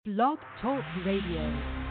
Blog Talk Radio.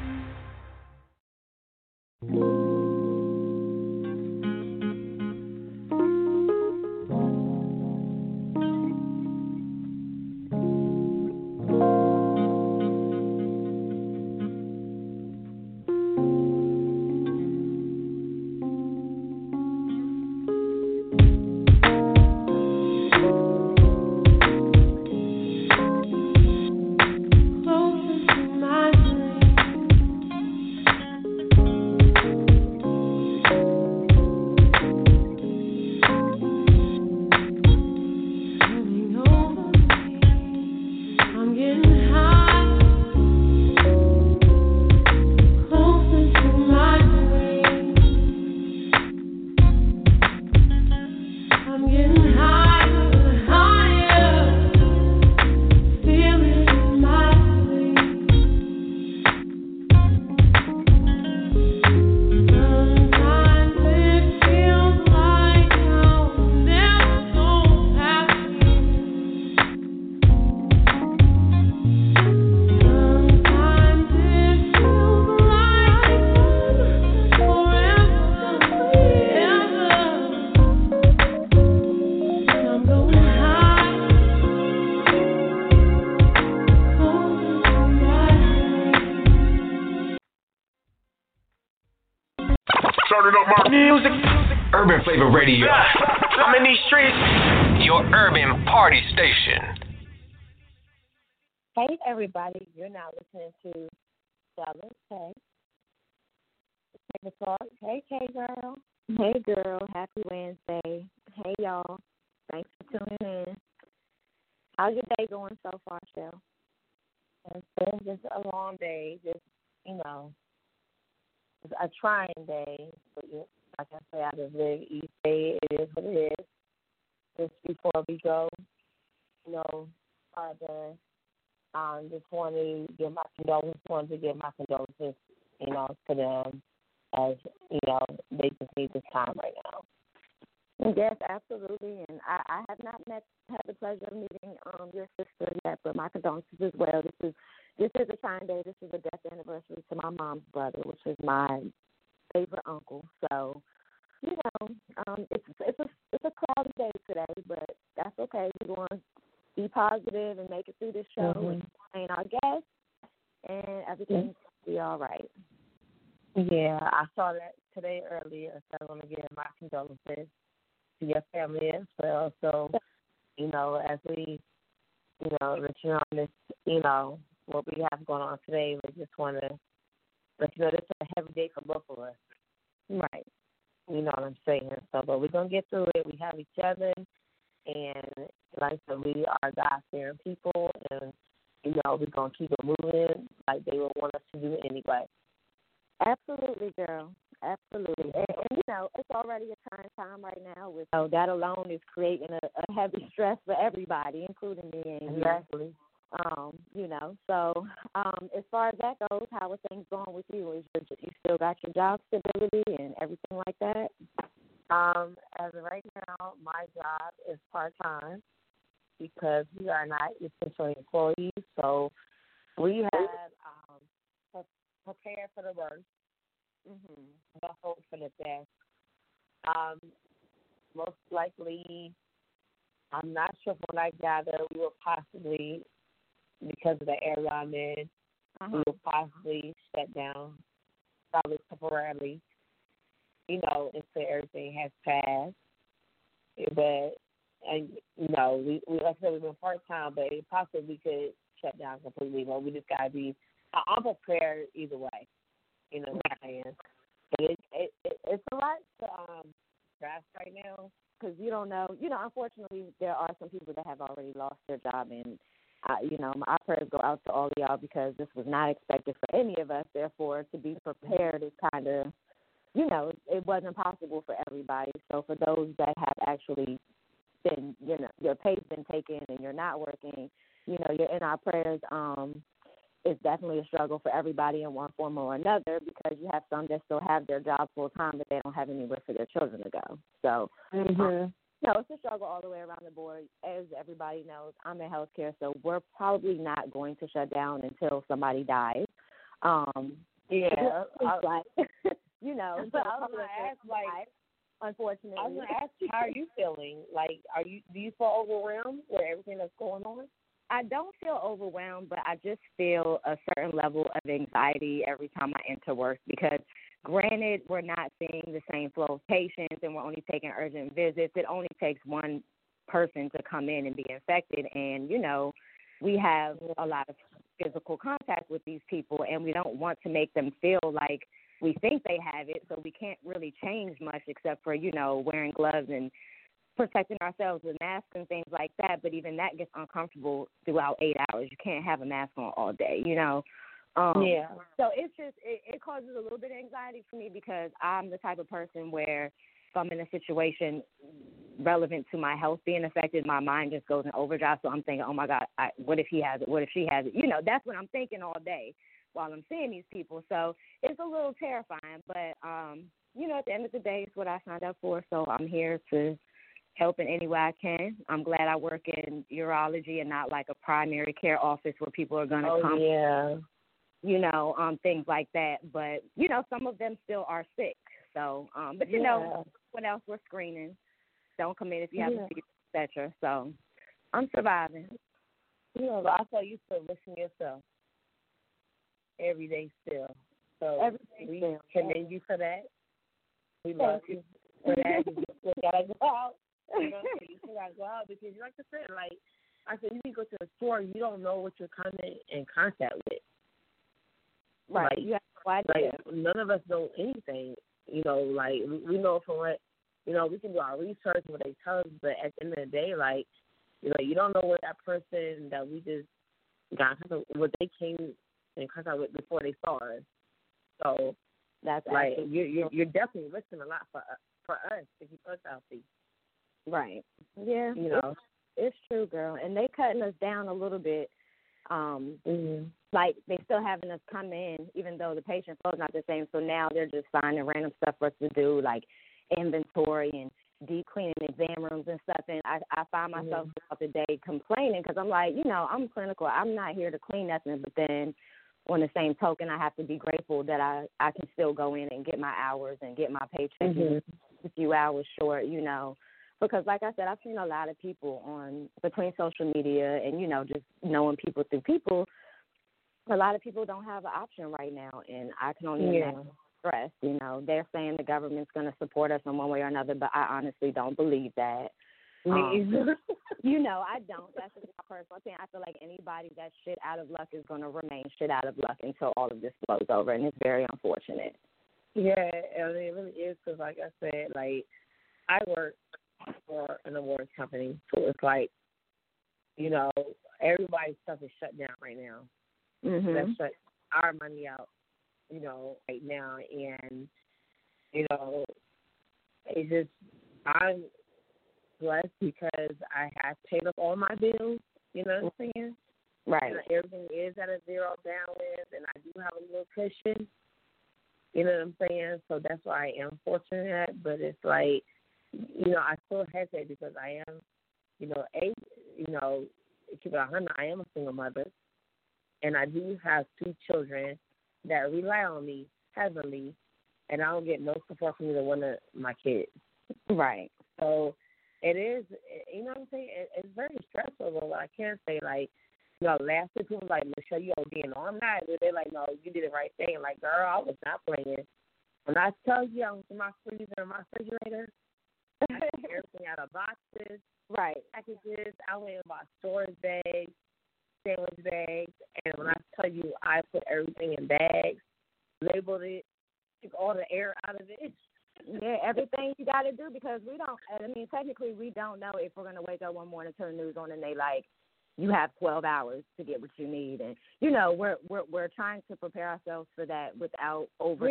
Urban Flavor Radio. I'm in these streets. Your urban party station. Hey, everybody. You're now listening to Dallas. Hey. Take a talk. Hey, K girl. Hey, girl. Happy Wednesday. Hey, y'all. Thanks for tuning in. How's your day going so far, Shell? It's been just a long day. Just, it's a trying day. But like I say, I just live each day. It is what it is. Just before we go, further, just want to give my condolences, to them as, they just need this time right now. Yes, absolutely. And I have not had the pleasure of meeting your sister yet, but my condolences as well. This is a trying day. This is a death anniversary to my mom's brother, which is my favorite uncle. So, it's a cloudy day today, but that's okay. We're going to be positive and make it through this show and entertain our guests, and everything's going to be all right. Yeah, I saw that today earlier, so I want to give my condolences to your family as well. So, as we, let you know on this, what we have going on today, we just want to let you know this is a heavy day for both of us. Right. You know what I'm saying? So, but we're going to get through it. We have each other, and like I said, we are God-fearing people, and, we're going to keep it moving like they would want us to do anyway. Absolutely, girl. Absolutely. And it's already a trying time right now. That alone is creating a heavy stress for everybody, including me and you. Exactly. So as far as that goes, how are things going with you? You still got your job stability and everything like that? As of right now, my job is part-time because we are not essential employees. So we have prepared for the worst, but hope for the best. Most likely, I'm not sure from what I gather, we will possibly, because of the area I'm in, we will possibly shut down, probably temporarily, until everything has passed. But, we like I said, we've been part-time, but it possibly could shut down completely. But we just got to be, I'm prepared either way, what I'm saying. But it's a lot to grasp right now. Because you don't know, unfortunately, there are some people that have already lost their job, and my prayers go out to all of y'all because this was not expected for any of us. Therefore, to be prepared is kind of, it wasn't possible for everybody. So for those that have actually been, your pay's been taken and you're not working, you're in our prayers. It's definitely a struggle for everybody in one form or another because you have some that still have their job full time, but they don't have anywhere for their children to go. So No, it's a struggle all the way around the board. As everybody knows, I'm in healthcare, so we're probably not going to shut down until somebody dies. Yeah, it's like, you know. So I was gonna ask, like, unfortunately, I was gonna ask you, how are you feeling? Like, do you feel overwhelmed with everything that's going on? I don't feel overwhelmed, but I just feel a certain level of anxiety every time I enter work because, granted, we're not seeing the same flow of patients and we're only taking urgent visits. It only takes one person to come in and be infected, and, you know, we have a lot of physical contact with these people, and we don't want to make them feel like we think they have it, so we can't really change much except for, you know, wearing gloves and protecting ourselves with masks and things like that, but even that gets uncomfortable throughout 8 hours. You can't have a mask on all day, you know. Yeah. So it's just, it causes a little bit of anxiety for me because I'm the type of person where if I'm in a situation relevant to my health being affected, my mind just goes in overdrive. So I'm thinking, oh, my God, what if he has it? What if she has it? You know, that's what I'm thinking all day while I'm seeing these people. So it's a little terrifying, but, you know, at the end of the day, it's what I signed up for. So I'm here to help in any way I can. I'm glad I work in urology and not like a primary care office where people are going to come. Yeah. You know, things like that. But, you know, some of them still are sick. So, but, you know, what else we're screening. Don't come in if you have a fever, et cetera. So I'm surviving. You know, I thought you still listen to yourself every day still. So we commend you for that. We love you for that. You still gotta go out. You know, you still gotta go out because, like I said, you can go to the store, you don't know what you're coming in contact with. Right. Like, you have no idea. Like, none of us know anything. You know, like, we know from what, you know, we can do our research, what they tell us, but at the end of the day, like, you know, you don't know what that person that we just got, what they came in contact with before they saw us. So that's like you're definitely risking a lot for us to keep us healthy. Right. Yeah. You know, it's true, girl. And they cutting us down a little bit. Like they still having us come in, even though the patient flow is not the same. So now they're just finding random stuff for us to do, like inventory and deep cleaning exam rooms and stuff. And I find myself throughout the day complaining because I'm like, you know, I'm clinical. I'm not here to clean nothing. But then on the same token, I have to be grateful that I can still go in and get my hours and get my paycheck a few hours short, you know. Because like I said, I've seen a lot of people between social media and, you know, just knowing people through people. A lot of people don't have an option right now, and I can only imagine stress. You know, they're saying the government's going to support us in one way or another, but I honestly don't believe that. You know, I don't. That's just my personal thing. I feel like anybody that's shit out of luck is going to remain shit out of luck until all of this blows over, and it's very unfortunate. Yeah, and it really is because, like I said, like I work for an awards company, so it's like, you know, everybody's stuff is shut down right now. Let's shut our money out, you know, right now. And, you know, it's just, I'm blessed because I have paid up all my bills, you know what I'm saying? Right. And everything is at a zero balance, and I do have a little cushion, you know what I'm saying? So that's why I am fortunate, but it's like, you know, I still hesitate because I am, you know, keep it 100, I am a single mother. And I do have 2 children that rely on me heavily, and I don't get no support from either one of my kids. Right. So it is, you know what I'm saying? It's very stressful, but I can't say, like, you know, last week people were like, Michelle, you OD. No, I'm not. They're like, no, you did the right thing. Like, girl, I was not playing. When I tell you I was in my freezer and my refrigerator, I took everything out of boxes, packages. I went and bought storage bags, sandwich bags, and when I tell you I put everything in bags, labeled it, took all the air out of it. Yeah, everything you got to do because technically we don't know if we're going to wake up one morning, turn the news on, and they like, you have 12 hours to get what you need. And, you know, we're trying to prepare ourselves for that without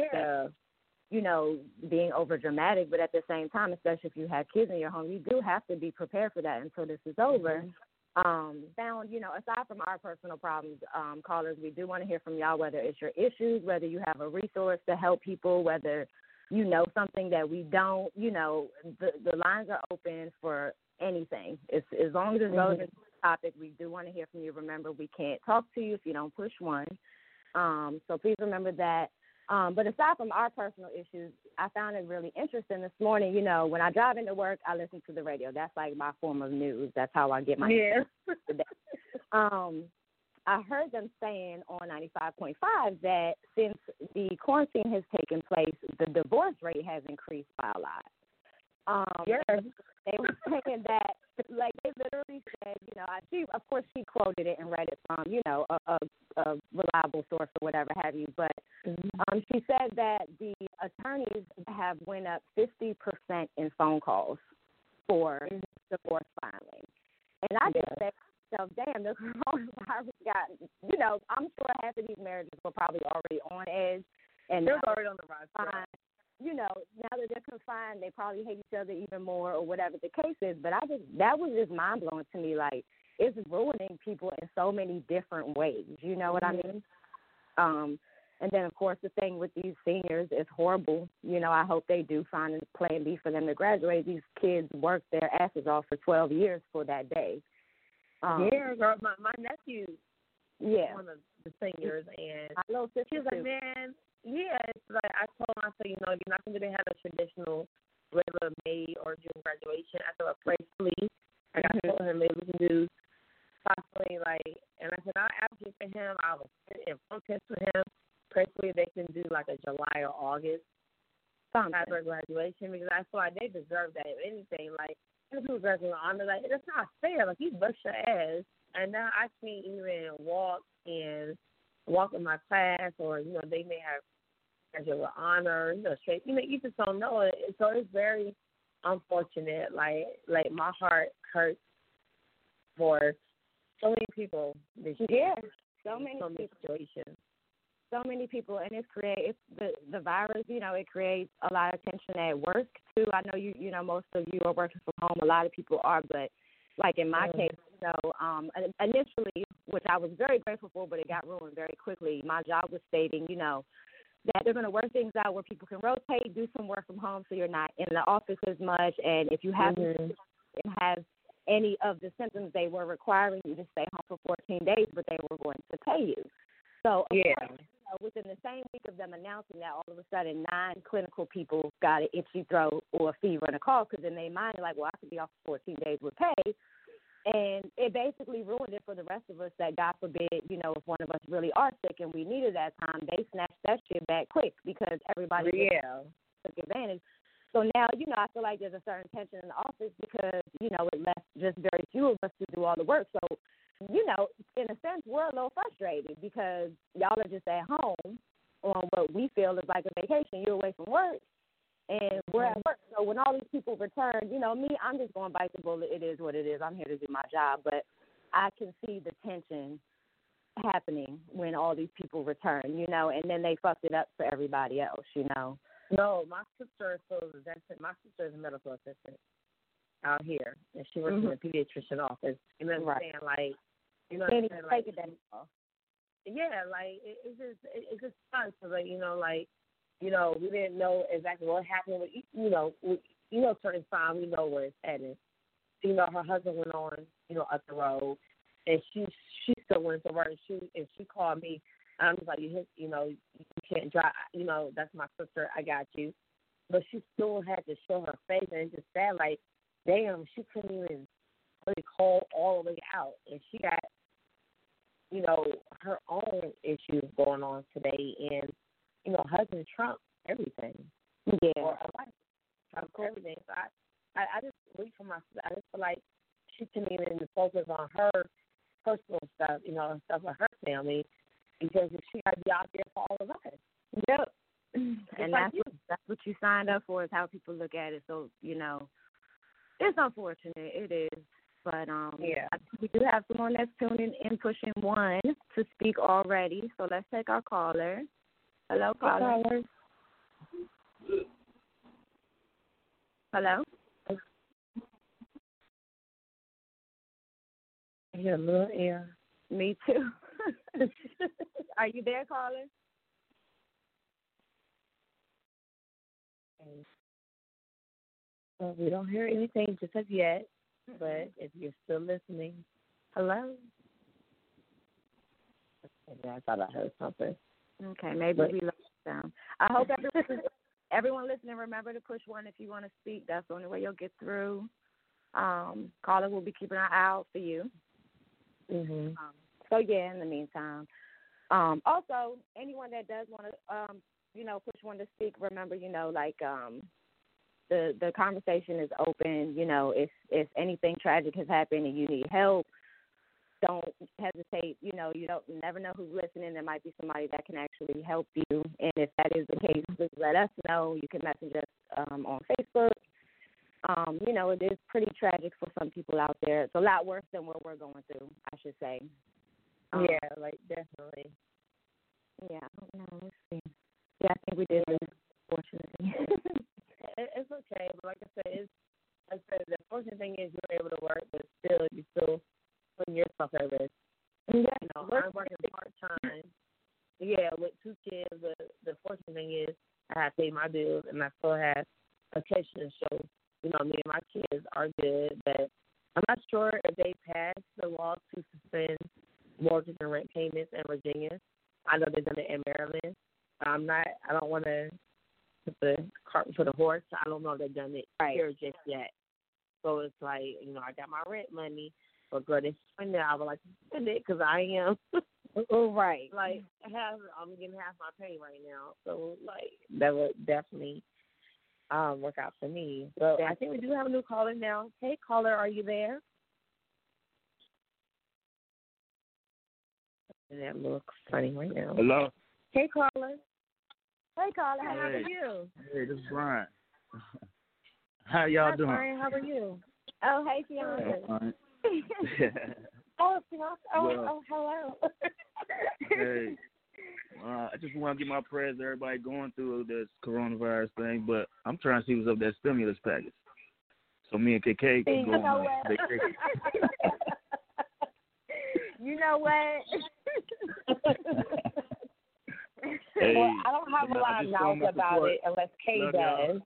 you know, being over dramatic, but at the same time, especially if you have kids in your home, you do have to be prepared for that until this is over. Found, you know, aside from our personal problems, callers, we do want to hear from y'all, whether it's your issues, whether you have a resource to help people, whether you know something that we don't, the lines are open for anything. It's, as long as it's relevant to the topic, we do want to hear from you. Remember, we can't talk to you if you don't push one. So please remember that. But aside from our personal issues, I found it really interesting this morning. When I drive into work, I listen to the radio. That's like my form of news. That's how I get my news today. I heard them saying on 95.5 that since the quarantine has taken place, the divorce rate has increased by a lot. They were saying that, like, they literally said, of course she quoted it and read it from, a reliable source or whatever have you, but she said that the attorneys have went up 50% in phone calls for divorce filing. And I just said, damn, the coronavirus got, I'm sure half of these marriages were probably already on edge. And they're already on the rise. Now that they're confined, they probably hate each other even more or whatever the case is. But that was just mind-blowing to me. Like, it's ruining people in so many different ways. You know what I mean? And then, of course, the thing with these seniors is horrible. I hope they do find a plan B for them to graduate. These kids work their asses off for 12 years for that day. Girl, my nephew one of the seniors, and my little sister, she was like, man, it's like, I told him, I said, you're not going to have a traditional regular May or June graduation. I said, pray please. Like, I told him maybe we can do possibly, like, and I said, I'll advocate for him. I will sit and protest for him. Preferably they can do like a July or August type of graduation, because I feel like they deserve that. If anything, like, people graduate honor, like, it's not fair. Like, you bust your ass, and now I can't even walk in my class, or they may have graduate honor, straight. You just don't know it. So it's very unfortunate. Like my heart hurts for so many people this year. So many situations. So many people, and it's the virus. It creates a lot of tension at work too. I know most of you are working from home. A lot of people are, but like in my case, initially, which I was very grateful for, but it got ruined very quickly. My job was stating, that they're going to work things out where people can rotate, do some work from home, so you're not in the office as much. And if you have any of the symptoms, they were requiring you to stay home for 14 days, but they were going to pay you. So within the same week of them announcing that, all of a sudden 9 clinical people got an itchy throat or a fever and a cough, because in their mind, like, well, I could be off for 14 days with pay. And it basically ruined it for the rest of us that, God forbid, if one of us really are sick and we needed that time, they snatched that shit back quick because everybody took advantage. So now, I feel like there's a certain tension in the office because, it left just very few of us to do all the work. So, in a sense, we're a little frustrated because y'all are just at home on what we feel is like a vacation. You're away from work, and we're at work. So when all these people return, me, I'm just going to bite the bullet. It is what it is. I'm here to do my job. But I can see the tension happening when all these people return, and then they fucked it up for everybody else, No, my sister my sister is a medical assistant out here, and she works in the pediatrician office. You know what I'm saying? Like, Can't even take it anymore. Yeah, like, it's just fun. So, like, we didn't know exactly what happened. Certain time, we know where it's headed. Her husband went on, up the road, and she still went to work. She called me. I'm just like, you can't drive. That's my sister. I got you. But she still had to show her face, and it's just sad. Like, damn, she couldn't even really call all the way out, and she got, her own issues going on today, and husband Trump everything. Yeah. Or a wife Trump everything. So I just wait for my sister. I just feel like she couldn't even focus on her personal stuff, stuff with her family, because she got to be out there for all of us. Yep. And that's what you signed up for, is how people look at it. So, it's unfortunate. It is. But I think we do have someone that's tuning in, pushing 1 to speak already. So let's take our caller. Hello, caller. Hello? Yeah, a little air. Me too. Are you there, caller? Okay. Well, we don't hear anything just as yet, but if you're still listening, hello. Okay, I thought I heard something. Okay, maybe we lost down. I hope everyone listening, remember to push one if you want to speak. That's the only way you'll get through. Caller will be keeping an eye out for you. Mhm. So yeah, in the meantime, also anyone that does want to, push one to speak, remember, the conversation is open. If anything tragic has happened and you need help, don't hesitate. You never know who's listening. There might be somebody that can actually help you. And if that is the case, please let us know. You can message us on Facebook. It is pretty tragic for some people out there. It's a lot worse than what we're going through, I should say. Definitely. Yeah, I don't know. Let's see. Yeah, I think we did lose, fortunately. It's okay, but like I said, the fortunate thing is you're able to work, but you're still putting yourself at risk. Yeah, I'm working part-time. Yeah, with 2 kids, but the fortunate thing is I have to pay my bills, and I still have a kitchen show. Me and my kids are good, but I'm not sure if they passed the law to suspend mortgage and rent payments in Virginia. I know they've done it in Maryland. I don't want to put the cart before the horse. I don't know if they've done it here just yet. So it's like, I got my rent money, but girl, they spend it. I would like to spend it because I am. Right. Like, I'm getting half my pay right now. So, like, that would definitely work out for me. So I think we do have a new caller now. Hey, caller, are you there? That looks funny right now. Hello? Hey, caller. Hey, caller. How are you? Hey, this is Brian. How y'all doing? Brian, how are you? Oh, hey, Fiona. Fine. Oh, hello. Hey, I just want to give my prayers to everybody going through this coronavirus thing, but I'm trying to see what's up with that stimulus package. So me and KK can go on a vacation. You know what? Hey, well, I don't have a lot of knowledge about it unless Kay does.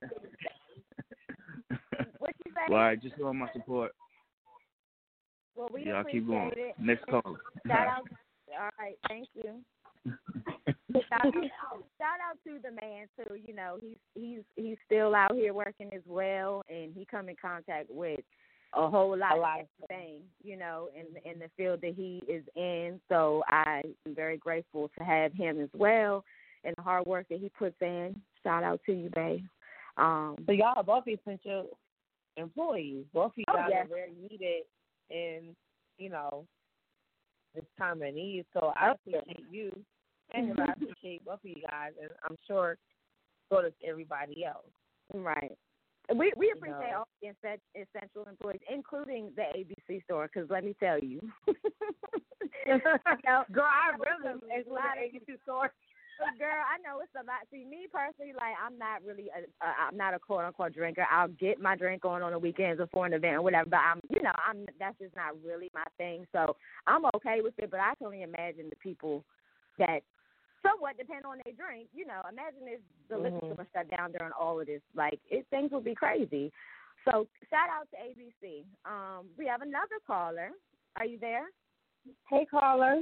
What you say? Well, I just showing my support. Well, we I'll keep going. it. Next call. Shout out. All right, thank you. Shout out to the man too. He's still out here working as well, and he come in contact with a whole lot of things, in the field that he is in. So I am very grateful to have him as well, and the hard work that he puts in. Shout out to you, babe. So y'all both essential employees. Both of you guys are very needed in, this time of need. So I appreciate you, and I appreciate both of you guys, and I'm sure so does everybody else. Right. We appreciate all the essential employees, including the ABC store, because let me tell you. Girl, I really include the ABC store. Girl, I know it's a lot. See, me personally, like, I'm not really I'm not a quote-unquote drinker. I'll get my drink on the weekends or for an event or whatever, but that's just not really my thing. So I'm okay with it, but I can only imagine the people that somewhat depend on their drink. Imagine if the liquor store shut down during all of this. Like, things would be crazy. So shout out to ABC. We have another caller. Are you there? Hey, caller.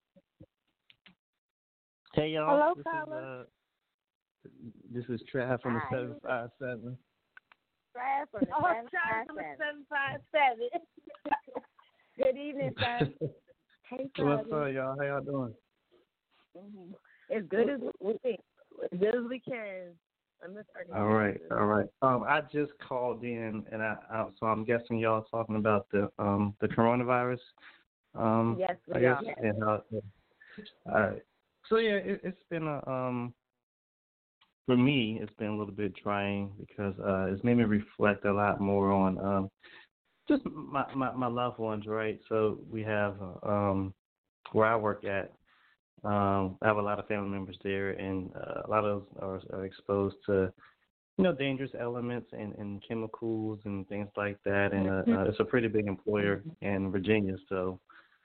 Hey, y'all. Hello, caller. This is Trav from the 757. Trav from the 757. Good evening, sir. Hey, what's up, y'all? How y'all doing? Mm-hmm. As good as we can. All right. I just called in, and so I'm guessing y'all talking about the coronavirus. Yes, we are. And all right. So yeah, it's been for me, it's been a little bit trying because it's made me reflect a lot more on just my loved ones, right? So we have where I work at. I have a lot of family members there, and a lot of those are exposed to, dangerous elements and chemicals and things like that. And it's a pretty big employer in Virginia. So,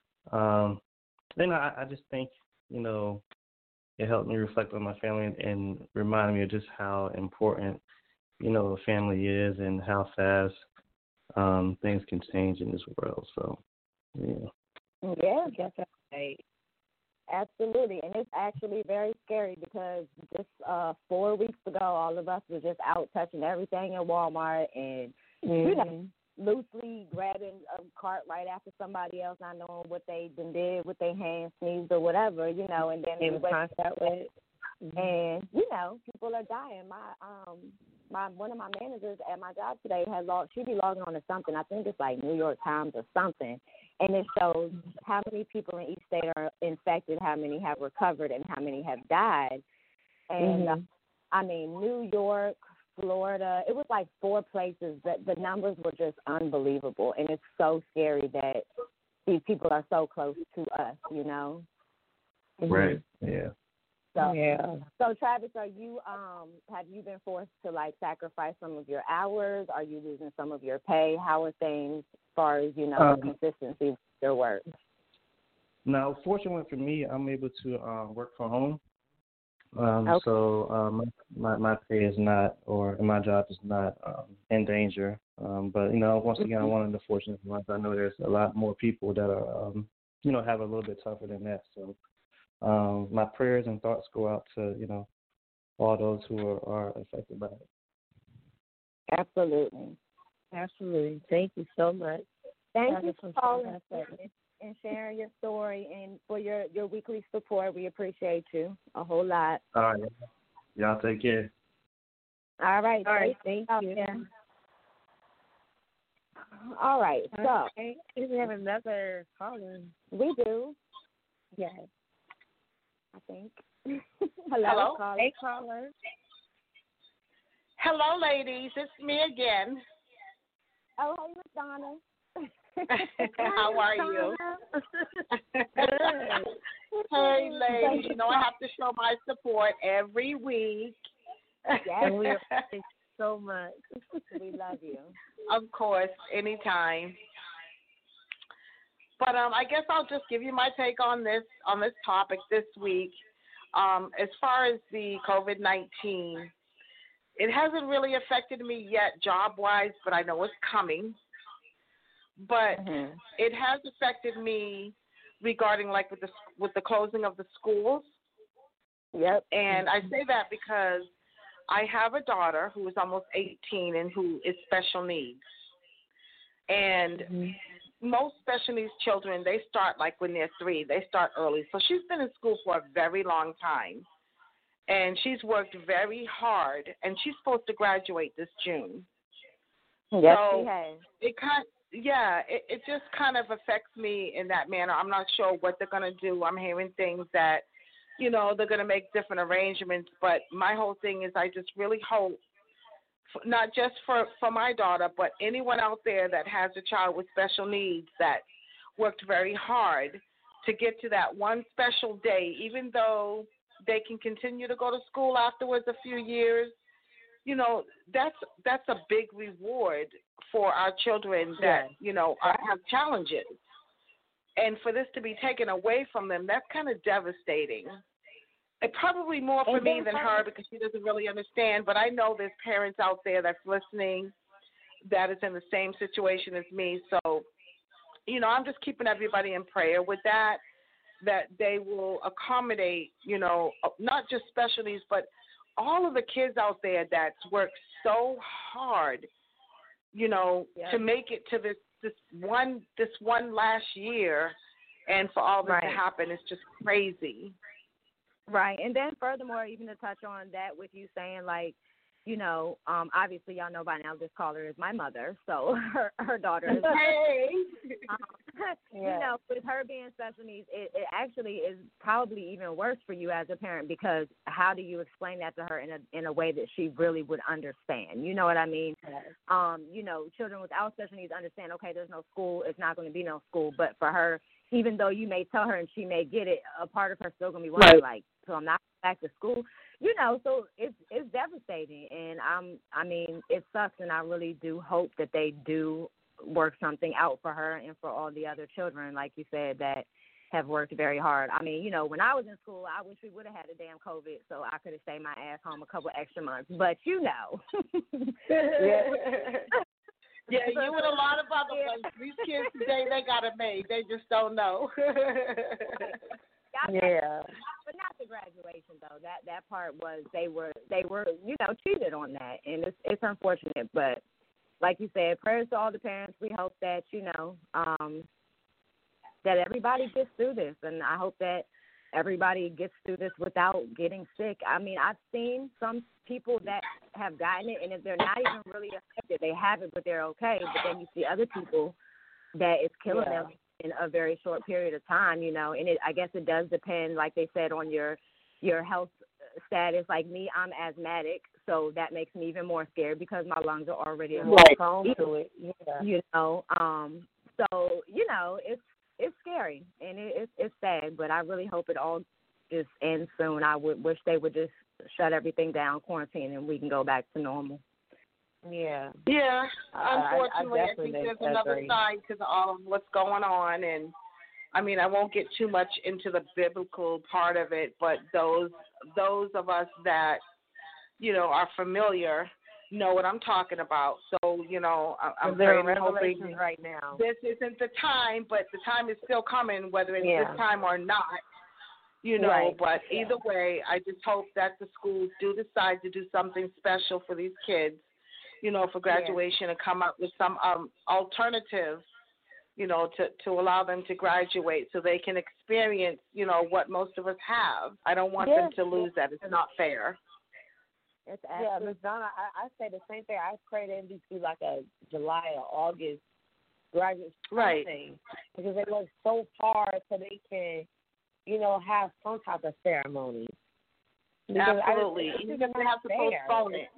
I just think, it helped me reflect on my family and reminded me of just how important a family is and how fast things can change in this world. So, yeah. Yeah, definitely. Absolutely. And it's actually very scary because just 4 weeks ago, all of us were just out touching everything in Walmart and, loosely grabbing a cart right after somebody else, not knowing what they did with their hands, sneezed or whatever, and then in contact with. And people are dying. My one of my managers at my job today she be logging on to something. I think it's like New York Times or something, and it shows how many people in each state are infected, how many have recovered, and how many have died. And New York, Florida, it was like 4 places that the numbers were just unbelievable, and it's so scary that these people are so close to us. Right. Yeah. So Travis, are you have you been forced to sacrifice some of your hours? Are you losing some of your pay? How are things as far as the consistency of your work? Now, fortunately for me, I'm able to work from home. Okay. So my pay is not, or my job is not in danger. But once again, I'm one of the fortunate ones. I know there's a lot more people that are have a little bit tougher than that. So. My prayers and thoughts go out to, all those who are affected by it. Absolutely. Absolutely. Thank you so much. Thank you for calling and sharing your story and for your weekly support. We appreciate you a whole lot. All right. Y'all take care. All right. Thank you. All right. So we have another caller. We do. Yes. I think. Hello. Caller. Hey, caller. Hello, ladies. It's me again. Oh, hey, Miss Donna. How are you? Hey, ladies. I have to show my support every week. Yes, we appreciate you so much. We love you. Of course, anytime. But I guess I'll just give you my take on this topic this week. As far as the COVID-19, it hasn't really affected me yet job-wise, but I know it's coming. But it has affected me regarding with the closing of the schools. Yep. And I say that because I have a daughter who is almost 18 and who is special needs. And most special needs children, they start when they're 3. They start early. So she's been in school for a very long time. And she's worked very hard. And she's supposed to graduate this June. Yes, so she has. It just kind of affects me in that manner. I'm not sure what they're going to do. I'm hearing things that, they're going to make different arrangements. But my whole thing is I just really hope, not just for my daughter, but anyone out there that has a child with special needs that worked very hard to get to that one special day, even though they can continue to go to school afterwards a few years, that's a big reward for our children that, have challenges. And for this to be taken away from them, that's kind of devastating. It probably more for me than her because she doesn't really understand. But I know there's parents out there that's listening that is in the same situation as me. So, I'm just keeping everybody in prayer with that they will accommodate, not just special needs, but all of the kids out there that's worked so hard, to make it to this one last year, and for all this to happen, it's just crazy. Right. And then furthermore, even to touch on that with you saying obviously y'all know by now this caller is my mother, so her daughter is with her being special needs, it actually is probably even worse for you as a parent because how do you explain that to her in a way that she really would understand? You know what I mean? Children without special needs understand, okay, there's no school, it's not going to be no school, but for her, even though you may tell her and she may get it, a part of her still going to be wondering, so I'm not back to school, so it's devastating. And it sucks, and I really do hope that they do work something out for her and for all the other children, like you said, that, have worked very hard. I mean, when I was in school, I wish we would have had a damn COVID so I could have stayed my ass home a couple extra months. But Yeah, you and a lot of other ones. These kids today, they got it made. They just don't know. Yeah. But not the graduation though. That part was they were cheated on that, and it's unfortunate. But like you said, prayers to all the parents. We hope that that everybody gets through this, and I hope that everybody gets through this without getting sick. I mean, I've seen some people that have gotten it, and if they're not even really affected, they have it, but they're okay. But then you see other people that it's killing them in a very short period of time, and I guess it does depend, like they said, on your health status. Like me, I'm asthmatic, so that makes me even more scared because my lungs are already prone to it. So it's scary and it's sad, but I really hope it all just ends soon. I would wish they would just shut everything down, quarantine, and we can go back to normal. Yeah. Yeah. Unfortunately, I think there's another agree. side to all of what's going on, and I mean, I won't get too much into the biblical part of it, but those of us that are familiar know what I'm talking about. So, I'm praying and hoping right now. this isn't the time, but the time is still coming, whether it's this time or not. Right. But either way, I just hope that the schools do decide to do something special for these kids, for graduation and come up with some alternative, to allow them to graduate so they can experience, what most of us have. I don't want them to lose that. It's not fair. Yeah, Ms. Donna, I say the same thing. I pray that it be like a July or August graduate thing because they work so hard so they can, have some type of ceremony. Absolutely. Even if they have to postpone it.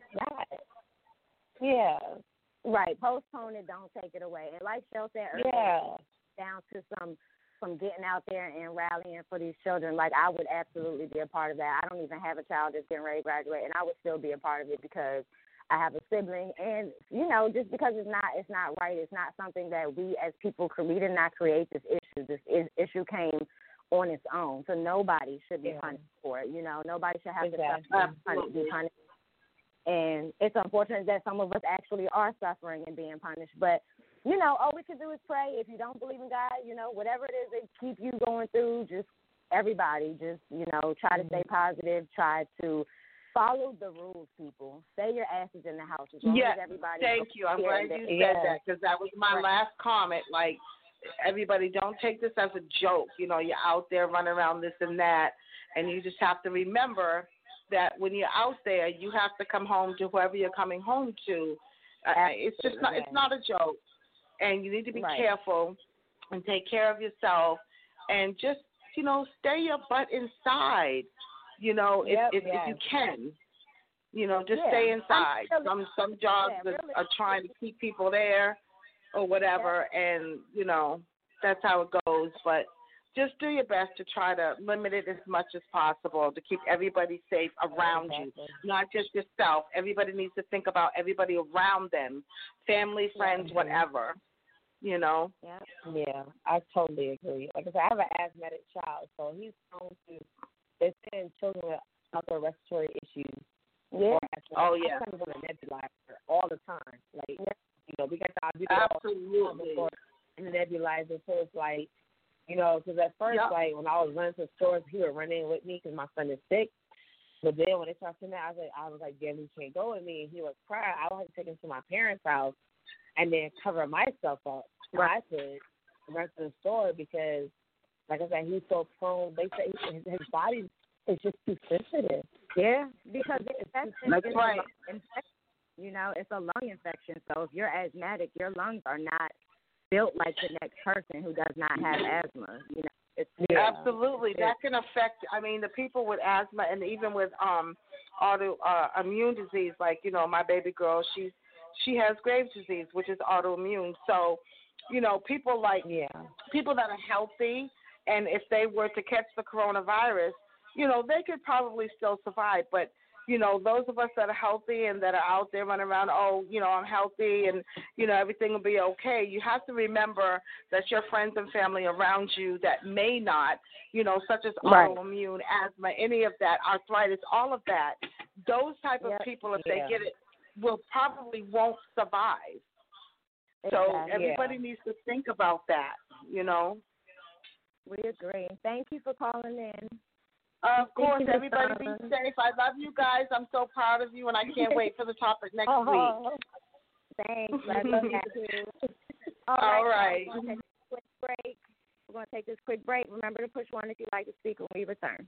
Yeah. Right. Postpone it, don't take it away. And like Shel said earlier, down to some getting out there and rallying for these children. Like, I would absolutely be a part of that. I don't even have a child that's getting ready to graduate, and I would still be a part of it because I have a sibling. And, just because it's not right, it's not something that we as people, we did not create this issue. This issue came on its own. So nobody should be punished for it. Nobody should have to be punished. And it's unfortunate that some of us actually are suffering and being punished. But, all we can do is pray. If you don't believe in God, whatever it is that keep you going through, everybody try to stay positive, try to follow the rules, people. Stay your asses in the house. As long as everybody thank you. I'm glad you said that because that was my last comment. Like, everybody, don't take this as a joke. You're out there running around this and that, and you just have to remember that when you're out there, you have to come home to whoever you're coming home to. It's just not. It's not a joke, and you need to be careful and take care of yourself, and just stay your butt inside. If you can, just stay inside. Some jobs are trying to keep people there or whatever, and that's how it goes. But just do your best to try to limit it as much as possible to keep everybody safe around you, not just yourself. Everybody needs to think about everybody around them, family, friends, whatever, Yeah, I totally agree. Like I said, I have an asthmatic child, so he's prone to, they're saying children with upper respiratory issues. Yeah. Oh, yeah. I'm on a nebulizer all the time. Like, we got the absolutely in the nebulizer, so it's like, because at first, like, when I was running to the stores, he would run in with me because my son is sick. But then when they started saying that, I was like, damn, he can't go with me. And he was crying. I would have to take him to my parents' house and then cover myself up so I could run to the store because, like I said, he's so prone. They say his body is just too sensitive. Yeah, because that's right. It's a lung infection. So if you're asthmatic, your lungs are not built like the next person who does not have asthma. Absolutely. That can affect, the people with asthma and even with autoimmune disease, like, my baby girl, she has Graves' disease, which is autoimmune. So, people people that are healthy, and if they were to catch the coronavirus, they could probably still survive. But, those of us that are healthy and that are out there running around, I'm healthy and, everything will be okay. You have to remember that your friends and family around you that may not, such as autoimmune, asthma, any of that, arthritis, all of that, those type of people, if they get it, won't survive. So everybody needs to think about that, We agree. Thank you for calling in. Of course, everybody be safe. I love you guys. I'm so proud of you, and I can't wait for the topic next week. Thanks. I love you too. All right. We're going to take a quick break. We're going to take this quick break. Remember to push 1 if you'd like to speak when we return.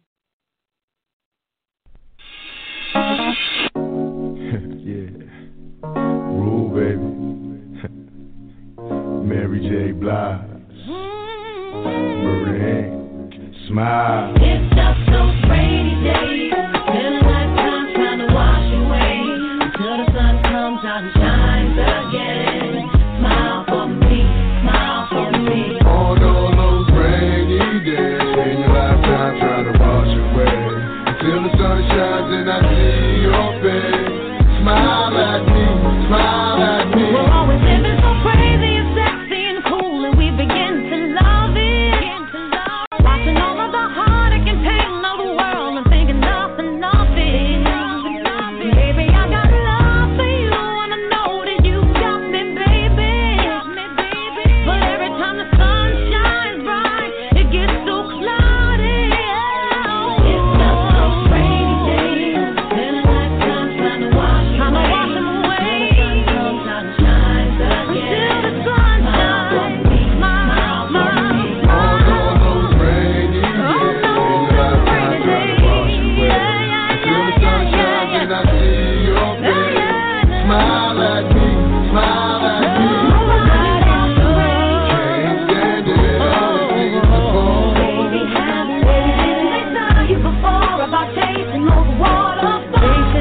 Rule, baby. Mary J. Blige. Murder Inc. Smile. It's just those rainy days. Feeling like time trying to wash away until the sun comes out and shines again. Smile for me, smile for me. On all those rainy days, in your lifetime trying to wash away until the sun shines and I see your face. Smile at me, smile at me. We're always living so crazy and sexy and cool, and we begin to love it. Watching all of the heartache and pain of the world and thinking nothing of it. Baby, I got love for you, and I know that you got me, baby. But every time the sun shines bright, it gets so cloudy. It's just those rainy days, feeling like time trying to wash them away. Until the sun comes out and shines again. Until the sun shines, smile for me. On all those rainy days, in your lifetime trying to wash away until the sun shines and I see your face. Smile at me, smile at me. Can't stand it, always seems to fall. Baby, didn't they tell you before about chasing those waterfalls?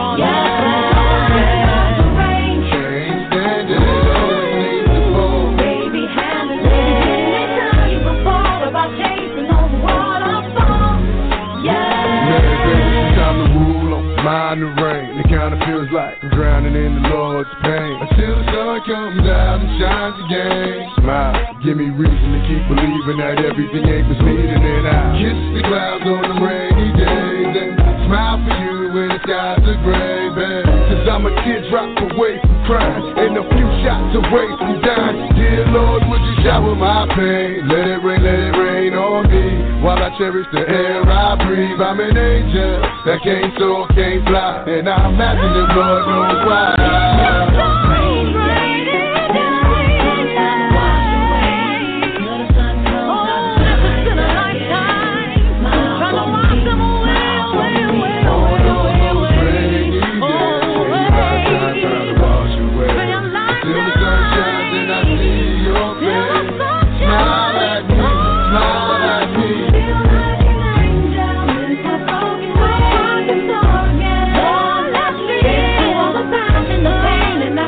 The rain. Can't stand it, always seems to fall. Baby, didn't they tell you before about chasing those waterfalls? Mary, baby, it's time to rule on mind the rain. It kinda feels like I'm drowning in the Lord's pain until the sun comes out and shines again. Smile, give me reason to keep believing that everything ain't what's needed, and I kiss the clouds on the rainy days and smile for you when the skies are gray, babe. Cause I'm a teardrop away from crying and a few shots away from dying. Dear Lord, would you shower my pain? Let it rain on me while I cherish the air I breathe. I'm an angel that can't soar, can't fly, and I imagine the Lord knows why. All the passion, the pain, and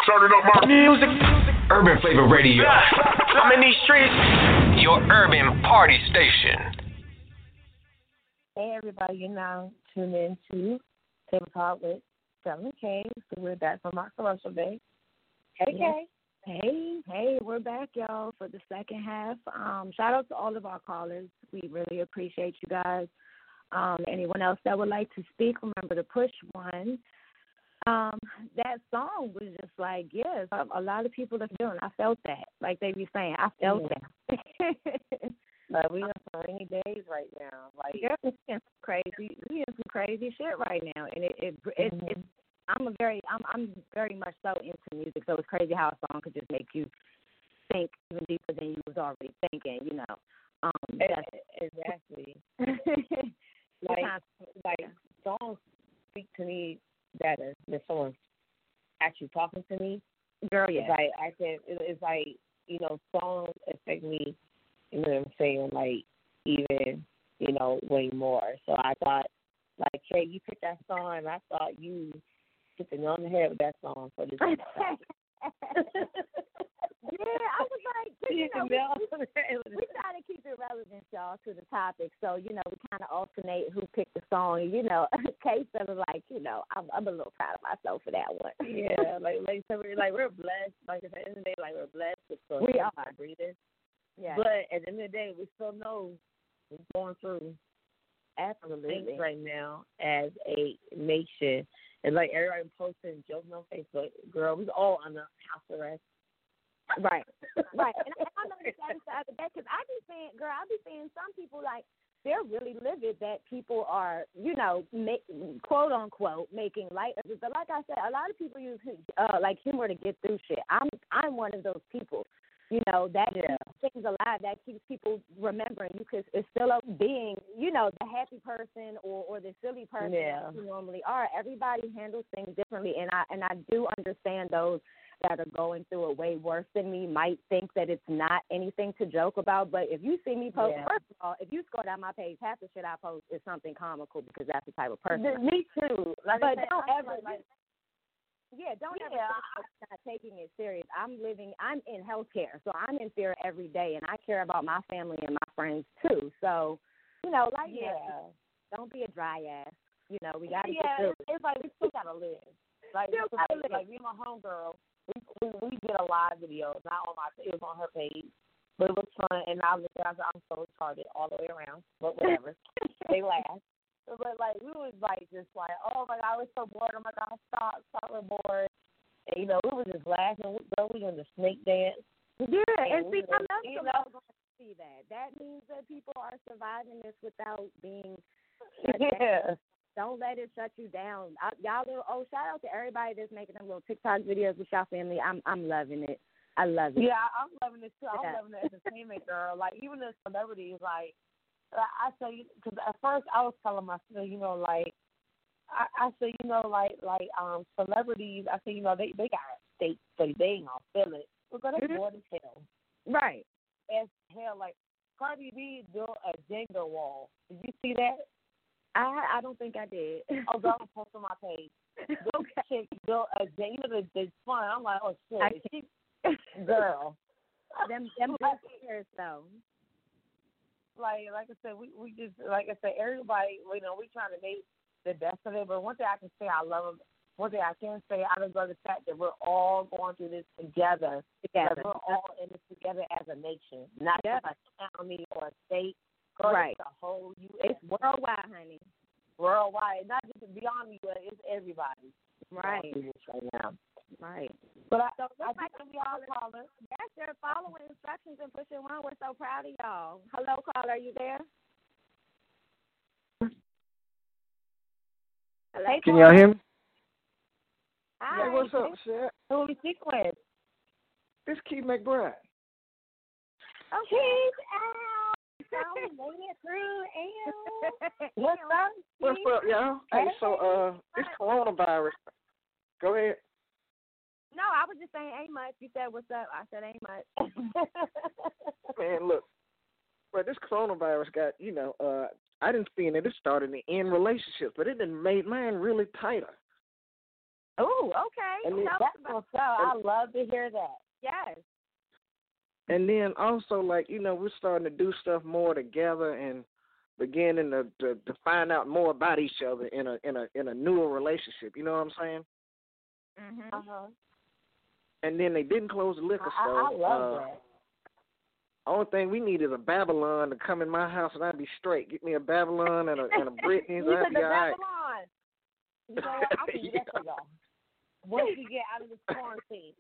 turning up my music. Urban Flavor Radio. I'm in these streets. Your urban party station. Hey, everybody, you're now tuned in to Table Talk with 7K. So we're back from our commercial break. Hey, Kay. Hey, we're back, y'all, for the second half. Shout out to all of our callers. We really appreciate you guys. Anyone else that would like to speak, remember to push one. That song was just like, yes, a lot of people are feeling. I felt that. Like they be saying, I felt that. Like we in some rainy days right now. Like we in some crazy shit right now, and it's I'm very much so into music, so it's crazy how a song could just make you think even deeper than you was already thinking, you know. Exactly. like songs speak to me better than someone actually talking to me. Girl, yeah. It's like, you know, songs affect me, you know what I'm saying, like even, you know, way more. So I thought, like, hey, you picked that song, and I thought you hit the nail on the head with that song for this. Yeah, I was like, you know, we try to keep it relevant, y'all, to the topic. So, you know, we kind of alternate who picked the song. You know, Kay said, like, you know, I'm a little proud of myself for that one. Yeah, so we're blessed. Like at the end of the day, like we're blessed with so we are breathing. Yeah. But at the end of the day, we still know we're going through absolutely things right now as a nation. And like everybody posting, joking on Facebook, girl, we all under house arrest. Right. And I know the other side of that because I be seeing some people like they're really livid that people are, you know, quote unquote making light of it. But like I said, a lot of people use like humor to get through shit. I'm one of those people. You know, that keeps things alive, that keeps people remembering you because it's still being, you know, the happy person or the silly person that you normally are. Everybody handles things differently, and I do understand those that are going through it way worse than me might think that it's not anything to joke about. But if you see me post, first of all, if you scroll down my page, half the shit I post is something comical because that's the type of person. Me too. Like but don't ever not taking it serious. I'm in healthcare, so I'm in fear every day, and I care about my family and my friends too. So, you know, like don't be a dry ass. You know, we gotta get through it. It's like we still gotta live. Like me and my homegirl, we did a live video, not on it was on her page, but it was fun, and I was I'm so retarded all the way around, but whatever. They laughed. But like we was like just like, oh my God, we're so bored. Oh my God, stop, we're bored. And, you know, we was just laughing. We doing the snake dance. Yeah, and see, I'm not going to see that. That means that people are surviving this without being. Don't let it shut you down. Shout out to everybody that's making them little TikTok videos with y'all family. I'm loving it. I love it. Yeah, I'm loving it too. I'm loving the entertainment, girl. Like even the celebrities, like. I say, because at first I was telling myself, you know, like, I say, you know, like celebrities, I say, you know, they got a state, so they ain't gonna feel it. Because they're bored as hell. Right. As hell, like, Cardi B built a Jenga wall. Did you see that? I don't think I did. Oh, girl, I'm posting my page. Okay. Chick built a Jenga, you know, the fun. I'm like, oh, shit. Girl. Them big players, though. Like I said, we just, like I said, everybody, you know, we trying to make the best of it. But one thing I can say, I love them. One thing I can say, I just love the fact that we're all going through this together. We're all in this together as a nation, not just a county or a state. Right. It's the whole U.S. It's worldwide, honey. Worldwide, not just beyond the U.S. It's everybody. Right. Right now. Right. But I think we all callers. Yes, they're following instructions and pushing one. We're so proud of y'all. Hello, caller, are you there? Hello. Can y'all hear me? Hi. Hey, what's up, Seth? Who we speak with? This Keith McBride. Okay. Keith out. Made it through. What's up? What's up, y'all? Hey, so this coronavirus. Go ahead. No, I was just saying ain't much. You said what's up. I said ain't much. Man, look. Well, this coronavirus got, you know, I didn't see it. It started in relationships, but it done made mine really tighter. Oh, okay. And That's what's up. I love to hear that. Yes. And then also, like, you know, we're starting to do stuff more together and beginning to find out more about each other in a newer relationship. You know what I'm saying? Mhm. And then they didn't close the liquor store. I love that. Only thing we need is a Babylon to come in my house and I'd be straight. Get me a Babylon and a Britney's. You I'd said be the all right. Babylon. You know what? I can do that for y'all. Once we get out of this quarantine.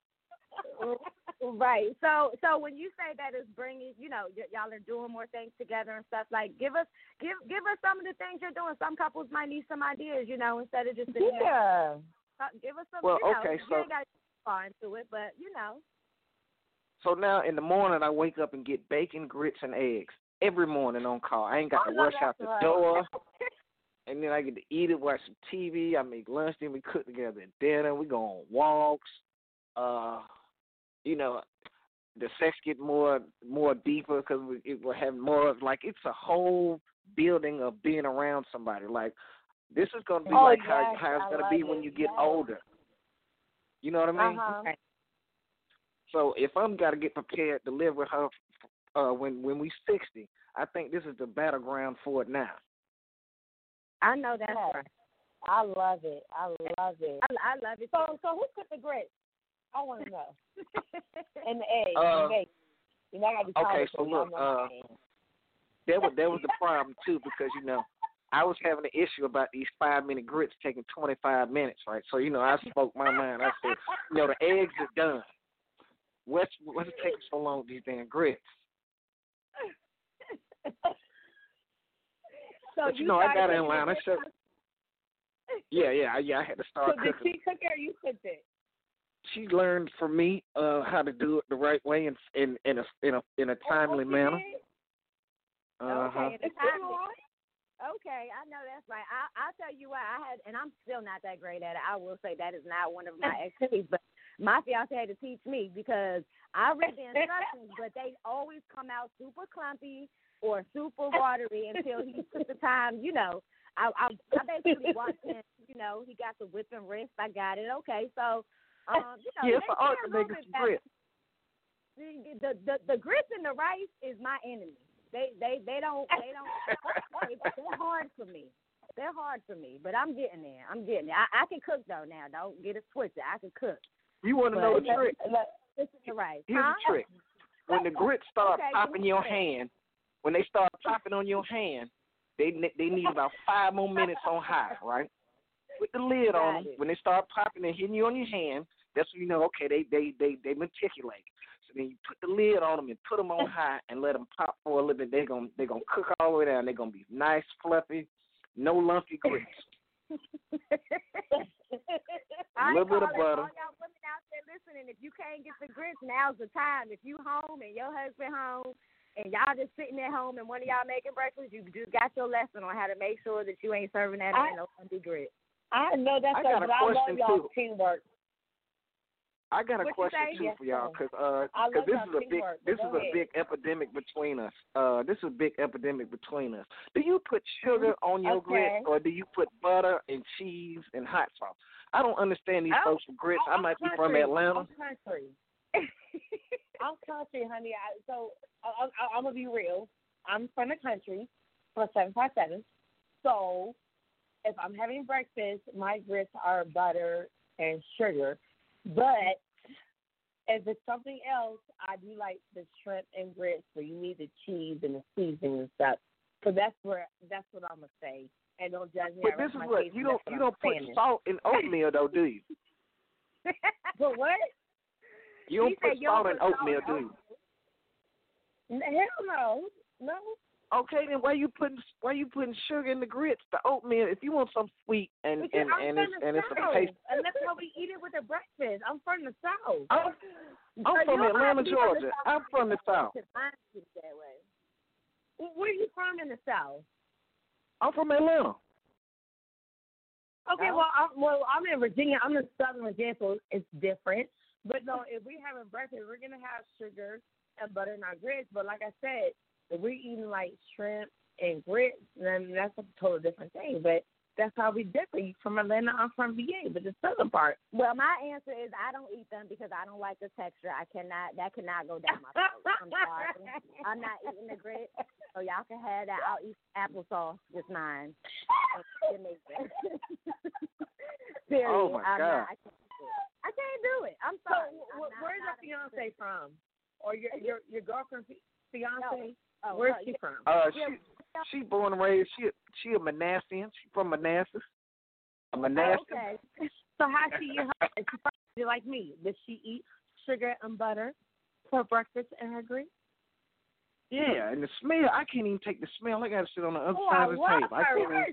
Right. So when you say that it's bringing, you know, y'all are doing more things together and stuff, like give us some of the things you're doing. Some couples might need some ideas, you know, instead of just sitting there. Give us some. Well, you know, okay, you so ain't got to get far into it, but you know. So now in the morning I wake up and get bacon, grits, and eggs every morning on call. I ain't got to rush out the door. And then I get to eat it, watch some TV. I make lunch, then we cook together at dinner. We go on walks. You know, the sex get more deeper because we're having more of, like, it's a whole building of being around somebody. Like, this is going to be how it's going to be when you get older. You know what I mean? Okay. So if I'm got to get prepared to live with her when we 60, I think this is the battleground for it now. I know that's right. I love it. I love it. I love it. So who cooked the grits? I want to know. And the eggs. The bacon. You know, I got to okay, so look, that was the problem too, because, you know, I was having an issue about these 5-minute grits taking 25 minutes, right? So, you know, I spoke my mind. I said, you know, the eggs are done. What's it taking so long with these damn grits? So but, you know, I got in line. I said, yeah, I had to start cooking. So did she cook it or you cooked it? She learned from me how to do it the right way and in a timely manner. Okay, okay, I know that's right. I'll tell you what, and I'm still not that great at it. I will say that is not one of my activities, but my fiance had to teach me because I read the instructions, but they always come out super clumpy or super watery until he took the time, you know. I basically watched him, you know, he got the whip and wrist. I got it. Okay, so, you know, yeah, for art to make some grits. The grits and the rice is my enemy. They don't they're hard for me. They're hard for me, but I'm getting there. I can cook though now. Don't get it twisted. I can cook. You want to know the trick? This is the rice. Here's the trick. When the grits start popping your hand, when they start popping on your hand, they need about 5 more minutes on high, right? Put the lid on them. When they start popping and hitting you on your hand, that's when you know, okay, they matriculate. So then you put the lid on them and put them on high and let them pop for a little bit. They're gonna cook all the way down. They're gonna be nice, fluffy, no lumpy grits. A little bit of butter. All y'all women out there listening, if you can't get the grits, now's the time. If you home and your husband home and y'all just sitting at home and one of y'all making breakfast, you just got your lesson on how to make sure that you ain't serving that man no lumpy grits. I know that's I got a question too. Teamwork. I got a question too for y'all because this is a big epidemic between us. This is a big epidemic between us. Do you put sugar on your grits or do you put butter and cheese and hot sauce? I don't understand these folks with grits. I might be from Atlanta. I'm country. I'm country, honey. I'm gonna be real. I'm from the country, from 757. So if I'm having breakfast, my grits are butter and sugar. But if it's something else, I do like the shrimp and grits where you need the cheese and the seasoning and stuff. So that's what I'm gonna say. And don't judge me. But this is what you don't put salt in oatmeal though, do you? But what? You don't put salt in oatmeal, do you? Hell no, no. Okay, then why you putting sugar in the grits? The oatmeal, if you want some sweet and it's a taste. And that's how we eat it with the breakfast. I'm from the South. I'm from Atlanta, Georgia. I'm from the South. Where are you from in the South? I'm from Atlanta. Okay, well, I'm in Virginia. I'm in Southern Virginia, so it's different. But no, if we're having breakfast, we're gonna have sugar and butter in our grits. But like I said, if we're eating like shrimp and grits, then that's a total different thing. But That's how we differ. You from Atlanta, I'm from VA, but the southern part. Well, my answer is I don't eat them because I don't like the texture. That cannot go down my throat. I'm sorry. I'm not eating the grits, so y'all can have that. I'll eat applesauce with mine. Period. Oh my God. I can't do it. I'm sorry. So, where's your fiance from? Or your girlfriend fiance? No. Where's she from? She born and raised. She a Manassian. She from Manassas. A Manassian. Okay. So how she eat her? Is she probably like me? Does she eat sugar and butter for breakfast and her grits? Yeah, and the smell, I can't even take the smell. I got to sit on the other side of the table. I can't even.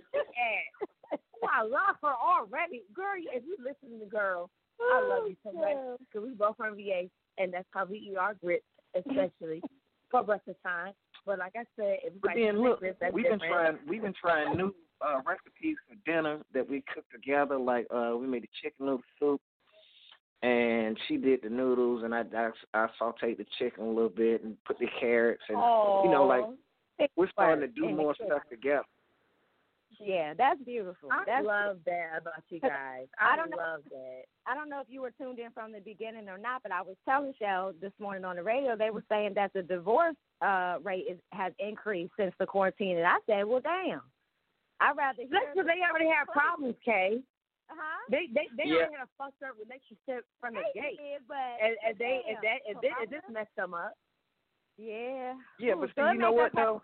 I love her already. Girl, if you listen to the girl, I love you so much. Because we both from VA, and that's how we eat our grits, especially for breakfast time. But like I said, if but then look, we've been trying new recipes for dinner that we cook together. Like we made a chicken noodle soup, and she did the noodles, and I sauteed the chicken a little bit and put the carrots, and like we're starting to do more stuff together. Yeah, that's beautiful. I love that about you guys. I love that. I don't know if you were tuned in from the beginning or not, but I was telling Shell this morning on the radio, they were saying that the divorce rate has increased since the quarantine. And I said, well, damn. I'd rather hear. That's because they already have problems, Kay. Uh-huh. They already had a fucked up relationship from the gate. And this messed them up. Yeah. Yeah, but see, you know what, though?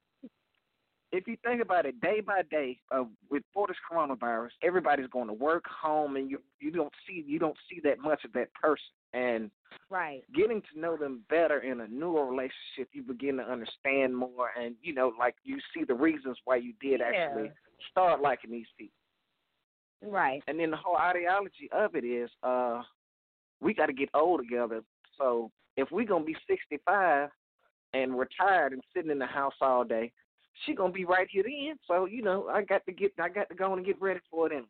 If you think about it, day by day, for this coronavirus, everybody's going to work, home, and you don't see that much of that person. And getting to know them better in a newer relationship, you begin to understand more, and like you see the reasons why you did actually start liking these people. Right. And then the whole ideology of it is, we got to get old together. So if we're gonna be 65 and retired and sitting in the house all day, she gonna be right here then. So I got to go and get ready for it anyway.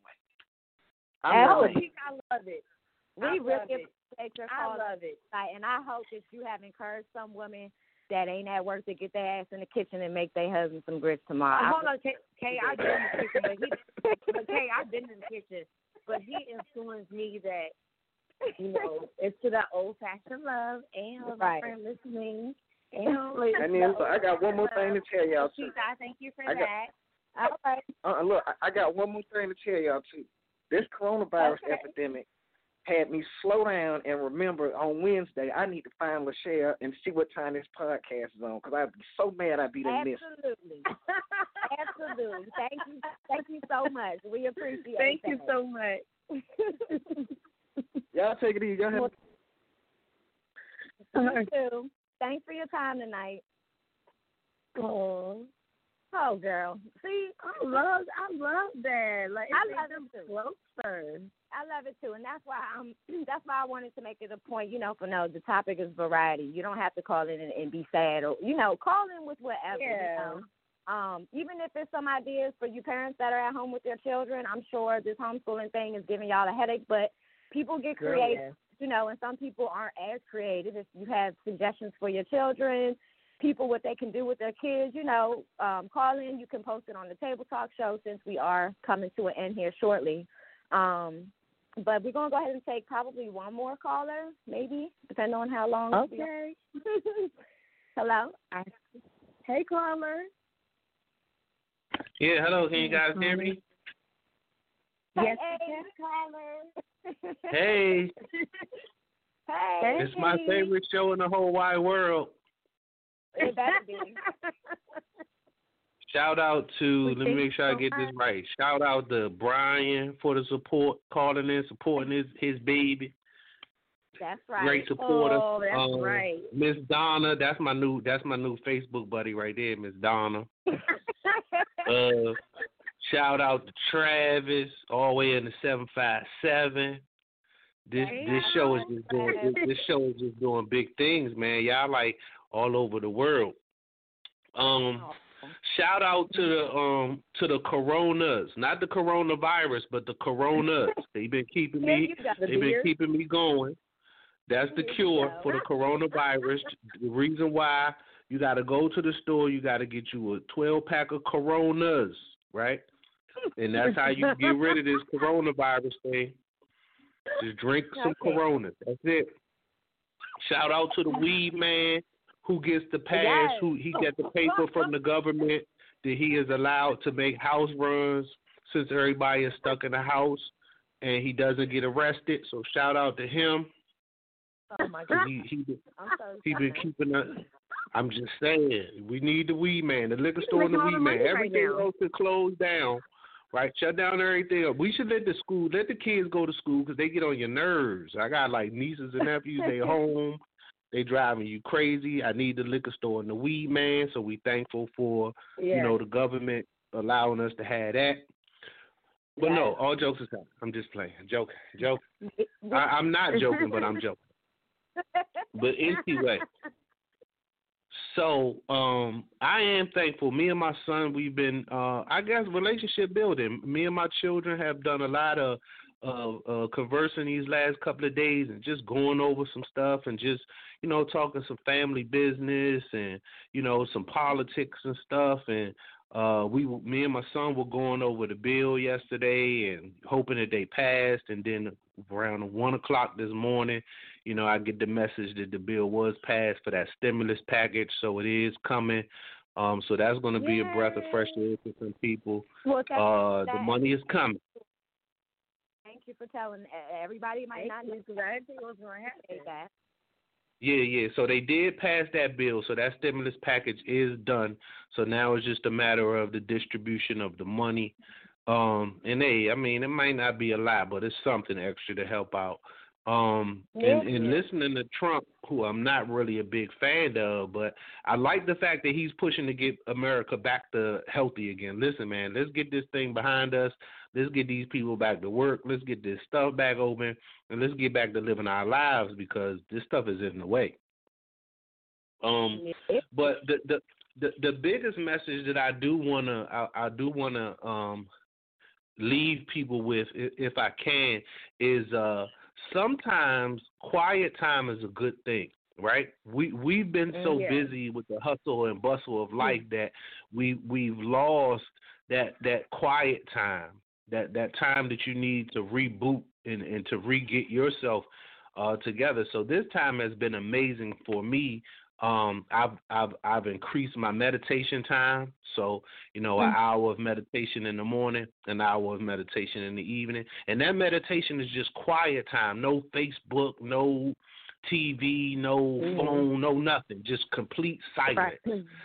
I love it. We really appreciate your I call love it. And I hope that you have encouraged some women that ain't at work to get their ass in the kitchen and make their husband some grits tomorrow. Hold on, Kay, I've been in the kitchen, Kay, I've been in the kitchen, but he influenced me that it's to that old fashioned love and my friend listening. And then so I got one more thing to tell y'all too. Thank you for that. All right. Look, I got one more thing to tell y'all too. This coronavirus epidemic had me slow down and remember on Wednesday I need to find LaShare and see what time this podcast is on because I'd be so mad I'd be there missing. Absolutely. Absolutely. Thank you so much. We appreciate it. Thank you so much. Y'all take it easy. Y'all have You too. Thanks for your time tonight. Oh, girl. See, I love that. Like I love it too. Closer. I love it too, and that's why I wanted to make it a point. The topic is variety. You don't have to call in and be sad, or call in with whatever. Yeah. Even if it's some ideas for you parents that are at home with their children, I'm sure this homeschooling thing is giving y'all a headache, but people get creative. And some people aren't as creative. If you have suggestions for your children, people what they can do with their kids, call in. You can post it on the Table Talk Show since we are coming to an end here shortly. But we're going to go ahead and take probably one more caller, maybe, depending on how long. Okay. Hello? Hey, caller. Yeah, hello. Can you guys hear me? Yes, caller. Hey. Hey. It's my favorite show in the whole wide world. It better be. Shout out to, let me make sure I get this right. Shout out to Brian for the support, calling in, supporting his baby. That's right. Great supporter. Oh, that's right. Miss Donna, that's my new Facebook buddy right there, Miss Donna. Shout out to Travis, all the way in the 757. This show is just doing big things, man. Y'all like all over the world. Shout out to the Coronas, not the coronavirus, but the Coronas. They've been keeping me going. That's the cure for the coronavirus. The reason why you got to go to the store, you got to get you a 12-pack of Coronas, right? And that's how you get rid of this coronavirus thing. Just drink some Corona. That's it. Shout out to the weed man who gets the pass, who he got the paper from the government that he is allowed to make house runs since everybody is stuck in the house and he doesn't get arrested. So shout out to him. Oh my God. He been keeping us. I'm just saying, we need the weed man, the liquor store and the weed man. Everything else is closed down, right? Shut down everything up. We should let the kids go to school because they get on your nerves. I got like nieces and nephews, they home. They driving you crazy. I need the liquor store and the weed man, so we thankful for, the government allowing us to have that. But no, all jokes aside, I'm just playing. Joking. I'm not joking, but I'm joking. But anyway, so I am thankful. Me and my son, we've been, relationship building. Me and my children have done a lot of conversing these last couple of days and just going over some stuff and just, talking some family business and, some politics and stuff. And me and my son were going over the bill yesterday and hoping that they passed. And then around 1 o'clock this morning, I get the message that the bill was passed for that stimulus package. So it is coming. So that's going to be a breath of fresh air for some people. Well, the money is coming. Thank you for telling everybody. Might not know because I didn't think it was going to happen. That. Yeah. So they did pass that bill. So that stimulus package is done. So now it's just a matter of the distribution of the money. And it might not be a lot, but it's something extra to help out. And listening to Trump, who I'm not really a big fan of, but I like the fact that he's pushing to get America back to healthy again. Listen, man, let's get this thing behind us. Let's get these people back to work. Let's get this stuff back open, and let's get back to living our lives because this stuff is in the way. But the biggest message that I do wanna leave people with, if I can, is sometimes quiet time is a good thing, right? We've been so busy with the hustle and bustle of life that we've lost that quiet time, that time that you need to reboot and to re-get yourself together. So this time has been amazing for me. I've increased my meditation time. So, an hour of meditation in the morning, an hour of meditation in the evening. And that meditation is just quiet time. No Facebook, no TV, no phone, no nothing. Just complete silence.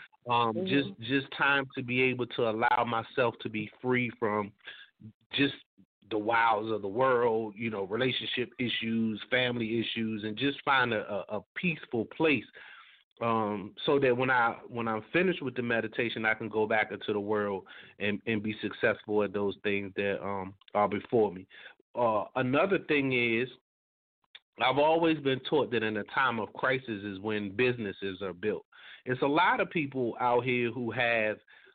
Just time to be able to allow myself to be free from just the wows of the world, relationship issues, family issues, and just find a peaceful place. So that when I'm finished with the meditation, I can go back into the world and be successful at those things that are before me. Another thing is, I've always been taught that in a time of crisis is when businesses are built. It's a lot of people out here who have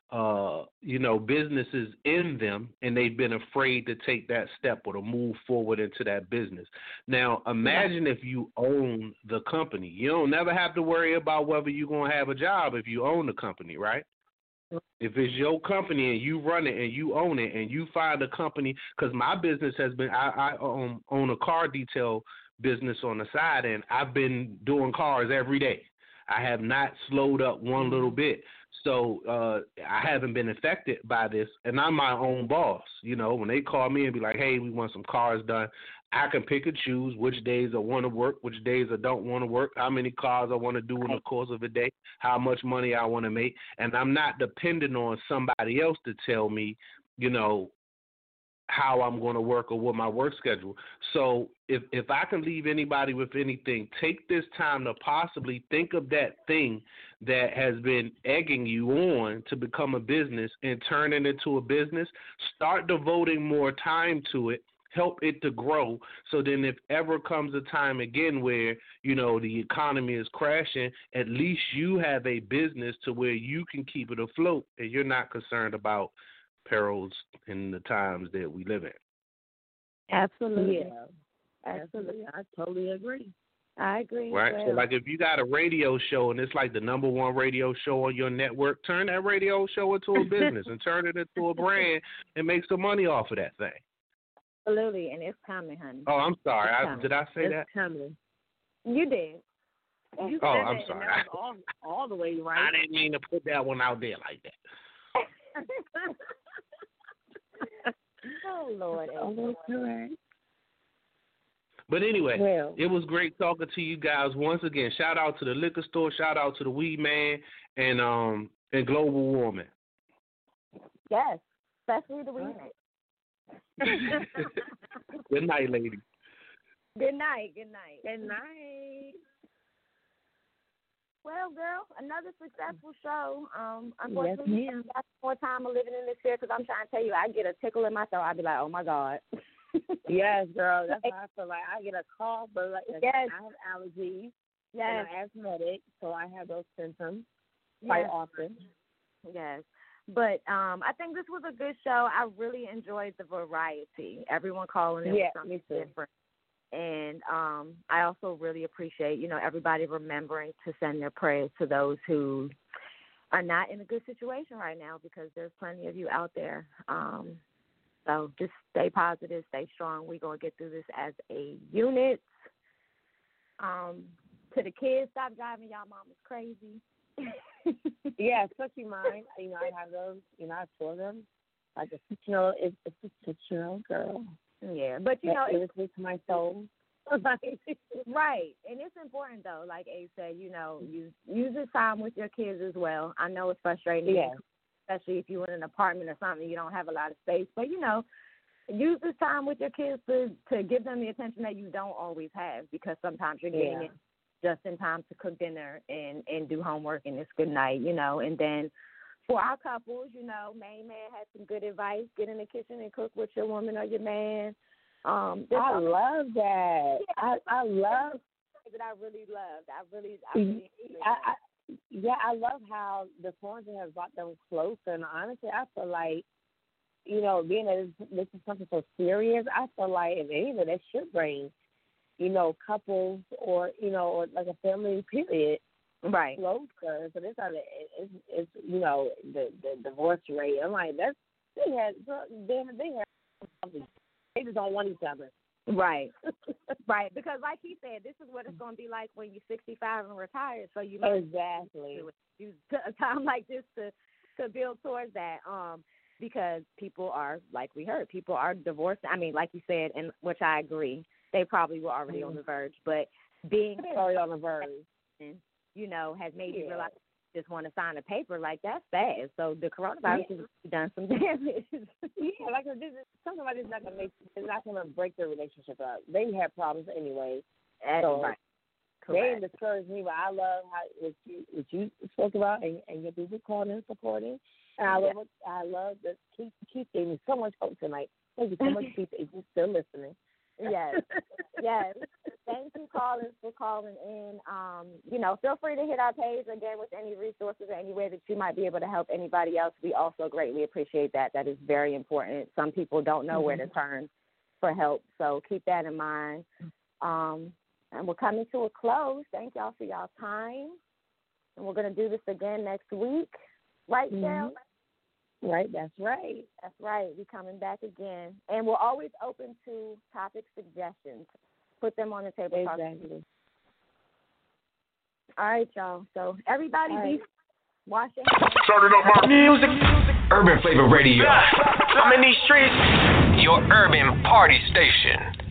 businesses in them, and they've been afraid to take that step or to move forward into that business. Now, imagine if you own the company. You don't never have to worry about whether you're going to have a job if you own the company, right? If it's your company and you run it and you own it and you find a company, because my business has been, I own a car detail business on the side, and I've been doing cars every day. I have not slowed up one little bit. So I haven't been affected by this, and I'm my own boss. When they call me and be like, hey, we want some cars done, I can pick and choose which days I want to work, which days I don't want to work, how many cars I want to do in the course of a day, how much money I want to make, and I'm not dependent on somebody else to tell me, how I'm going to work or what my work schedule. So if I can leave anybody with anything, take this time to possibly think of that thing that has been egging you on to become a business and turn it into a business. Start devoting more time to it. Help it to grow. So then if ever comes a time again where, the economy is crashing, at least you have a business to where you can keep it afloat and you're not concerned about perils in the times that we live in. Absolutely. Yeah. Absolutely. I totally agree. I agree. Right? Well. So, like, if you got a radio show and it's like the #1 radio show on your network, turn that radio show into a business and turn it into a brand and make some money off of that thing. Absolutely, and it's coming, honey. Oh, I'm sorry. Did I say it's that? Coming. You did. You oh, said I'm it, sorry. And that was all the way right. I didn't mean to put that one out there like that. Oh, Lord. That's correct. But anyway, well, it was great talking to you guys once again. Shout out to the liquor store, shout out to the Weed Man, and Global Warming. Yes, especially the Weed Man. Good night, ladies. Good night. Good night. Good night. Well, girl, another successful show. Unfortunately, I got more time of living in this fear because I'm trying to tell you, I get a tickle in my throat. I'd be like, oh, my God. Yes, girl. That's how I feel like. I get a cough, but like yes. I have allergies. Yes. And I'm asthmatic, so I have those symptoms quite often. Yes. But I think this was a good show. I really enjoyed the variety. Everyone calling in with something different. And I also really appreciate, everybody remembering to send their prayers to those who are not in a good situation right now, because there's plenty of you out there. So just stay positive, stay strong. We're going to get through this as a unit. To the kids, stop driving y'all mamas crazy. Yeah, especially mine. I have those, I saw them. Like a 6-year-old girl. Yeah, but it was to my soul. Right, and it's important though. Like Abe said, use this time with your kids as well. I know it's frustrating, especially if you're in an apartment or something, you don't have a lot of space. But use this time with your kids to give them the attention that you don't always have, because sometimes you're getting it just in time to cook dinner and do homework, and it's good night, And then for our couples, Main Man had some good advice. Get in the kitchen and cook with your woman or your man. I love that. Yeah. I love that. I really loved. I love how the quarantine has brought them closer. And honestly, I feel like, being that this is something so serious, I feel like if anything, that should bring, couples or like a family period, right, closer. So this it's the divorce rate. I'm like, they had something. They just don't want each other. Right. Right. Because like he said, this is what it's going to be like when you're 65 and retired. So you exactly use a time like this to build towards that. Because people are, like we heard, people are divorced. I mean, like you said, and which I agree, they probably were already on the verge. But being already on the verge, has made you realize you just want to sign a paper. Like, that's bad. So the coronavirus has done some damage. Like something like this is not going to break their relationship up. They have problems anyway. So right. They discourage me, but I love how what you spoke about, and your people calling and supporting. And I love that Keith gave me so much hope tonight. Thank you so much, Keith, if you're still listening. Yes. Yes. Thank you, callers, for calling in. Feel free to hit our page again with any resources or any way that you might be able to help anybody else. We also greatly appreciate that. That is very important. Some people don't know where to turn for help, so keep that in mind. And we're coming to a close. Thank y'all for y'all time. And we're going to do this again next week. Right, Shell? Right, that's right. That's right. We're coming back again. And we're always open to topic suggestions. Put them on the table. Exactly. All right, y'all. So everybody be wash your hands. Starting up my music. Urban Flavor Radio. I'm in these streets. Your urban party station.